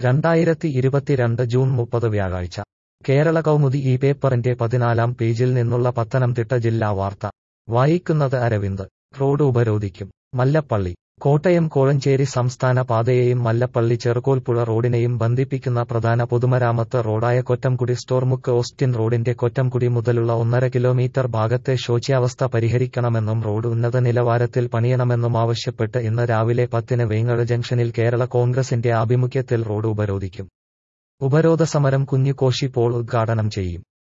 2022 June 30 വ്യാഴാഴ്ച കേരള കൗമുദി ഈ പേപ്പറിന്റെ 14-ാം പേജിൽ നിന്നുള്ള പത്തനംതിട്ട ജില്ലാ വാർത്ത വായിക്കുന്നത് അരവിന്ദ്. റോഡ് ഉപരോധിക്കും മല്ലപ്പള്ളി. കോട്ടയം കോഴഞ്ചേരി സംസ്ഥാന പാതയെയും മല്ലപ്പള്ളി ചെറുകോൽപ്പുഴ റോഡിനെയും ബന്ധിപ്പിക്കുന്ന പ്രധാന പൊതുമരാമത്ത് റോഡായ കൊറ്റംകുടി സ്റ്റോർമുക്ക് ഓസ്റ്റിൻ റോഡിന്റെ കൊറ്റംകുടി മുതലുള്ള 1.5 കിലോമീറ്റർ ഭാഗത്തെ ശോച്യാവസ്ഥ പരിഹരിക്കണമെന്നും റോഡ് ഉന്നത നിലവാരത്തിൽ പണിയണമെന്നും ആവശ്യപ്പെട്ട് ഇന്ന് രാവിലെ 10-ന് വേങ്ങഴ ജംഗ്ഷനിൽ കേരള കോൺഗ്രസിന്റെ ആഭിമുഖ്യത്തിൽ റോഡ് ഉപരോധിക്കും. ഉപരോധ സമരം കുഞ്ഞിക്കോശി പോൾ ഉദ്ഘാടനം ചെയ്യും.